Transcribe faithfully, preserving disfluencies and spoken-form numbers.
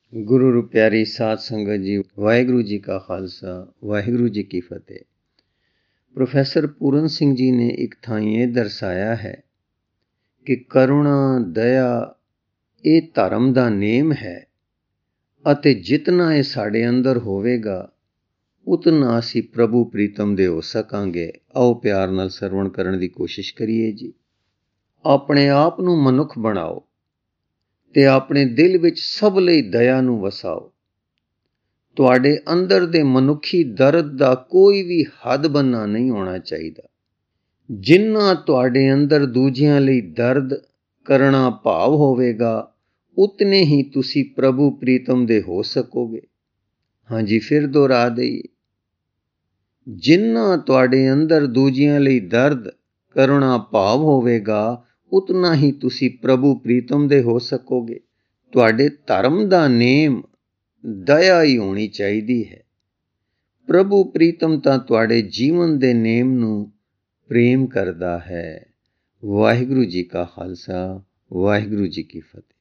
ਗੁਰੂ ਰੂ ਪਿਆਰੀ ਸਾਧ ਸੰਗਤ ਜੀ, ਵਾਹਿਗੁਰੂ ਜੀ ਕਾ ਖਾਲਸਾ, ਵਾਹਿਗੁਰੂ ਜੀ ਕੀ ਫਤਿਹ। ਪ੍ਰੋਫੈਸਰ ਪੂਰਨ ਸਿੰਘ ਜੀ ਨੇ ਇੱਕ ਥਾਂ ਇਹ ਦਰਸਾਇਆ ਹੈ ਕਿ ਕਰੁਣਾ ਦਇਆ ਇਹ ਧਰਮ ਦਾ ਨੇਮ ਹੈ ਅਤੇ ਜਿਤਨਾ ਇਹ ਸਾਡੇ ਅੰਦਰ ਹੋਵੇਗਾ ਉਤਨਾ ਅਸੀਂ ਪ੍ਰਭੂ ਪ੍ਰੀਤਮ ਦੇ ਹੋ ਸਕਾਂਗੇ। ਆਓ ਪਿਆਰ ਨਾਲ ਸਰਵਣ ਕਰਨ ਦੀ ਕੋਸ਼ਿਸ਼ ਕਰੀਏ ਜੀ। ਆਪਣੇ ਆਪ ਨੂੰ ਮਨੁੱਖ ਬਣਾਓ ਤੇ ਆਪਣੇ ਦਿਲ ਵਿੱਚ ਸਭ ਲਈ ਦਇਆ ਨੂੰ ਵਸਾਓ। ਤੁਹਾਡੇ ਅੰਦਰ ਦੇ ਮਨੁੱਖੀ ਦਰਦ ਦਾ ਕੋਈ ਵੀ ਹੱਦ ਬੰਨਾ ਨਹੀਂ ਹੋਣਾ ਚਾਹੀਦਾ। ਜਿੰਨਾ ਤੁਹਾਡੇ ਅੰਦਰ ਦੂਜਿਆਂ ਲਈ ਦਰਦ ਕਰਨਾ ਭਾਵ ਹੋਵੇਗਾ ਉਤਨੇ ਹੀ ਤੁਸੀਂ ਪ੍ਰਭੂ ਪ੍ਰੀਤਮ ਦੇ ਹੋ ਸਕੋਗੇ। ਹਾਂਜੀ, ਫਿਰ ਦੁਹਰਾ ਦੇਈਏ, ਜਿੰਨਾ ਤੁਹਾਡੇ ਅੰਦਰ ਦੂਜਿਆਂ ਲਈ ਦਰਦ ਕਰਨਾ ਭਾਵ ਹੋਵੇਗਾ ਉਤਨਾ ਹੀ ਤੁਸੀਂ ਪ੍ਰਭੂ ਪ੍ਰੀਤਮ ਦੇ ਹੋ ਸਕੋਗੇ। ਤੁਹਾਡੇ ਧਰਮ ਦਾ ਨੇਮ ਦਇਆ ਹੀ ਹੋਣੀ ਚਾਹੀਦੀ ਹੈ। ਪ੍ਰਭੂ ਪ੍ਰੀਤਮ ਤਾਂ ਤੁਹਾਡੇ ਜੀਵਨ ਦੇ ਨੇਮ ਨੂੰ ਪ੍ਰੇਮ ਕਰਦਾ ਹੈ। ਵਾਹਿਗੁਰੂ ਜੀ ਕਾ ਖਾਲਸਾ, ਵਾਹਿਗੁਰੂ ਜੀ ਕੀ ਫਤਿਹ।